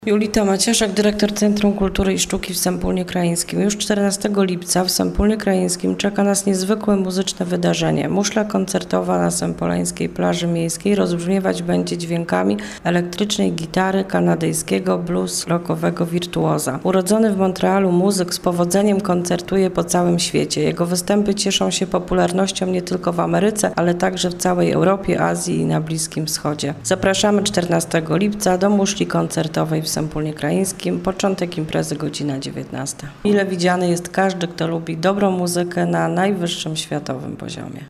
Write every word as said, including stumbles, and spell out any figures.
Julita Maciaszek, dyrektor Centrum Kultury i Sztuki w Sępólnie Krajeńskim. Już czternastego lipca w Sępólnie Krajeńskim czeka nas niezwykłe muzyczne wydarzenie. Muszla koncertowa na sępoleńskiej plaży miejskiej rozbrzmiewać będzie dźwiękami elektrycznej gitary kanadyjskiego blues rockowego wirtuoza. Urodzony w Montrealu muzyk z powodzeniem koncertuje po całym świecie. Jego występy cieszą się popularnością nie tylko w Ameryce, ale także w całej Europie, Azji i na Bliskim Wschodzie. Zapraszamy czternastego lipca do muszli koncertowej w Sępólnie Krajeńskim. Początek imprezy godzina dziewiętnasta. Mile widziany jest każdy, kto lubi dobrą muzykę na najwyższym światowym poziomie.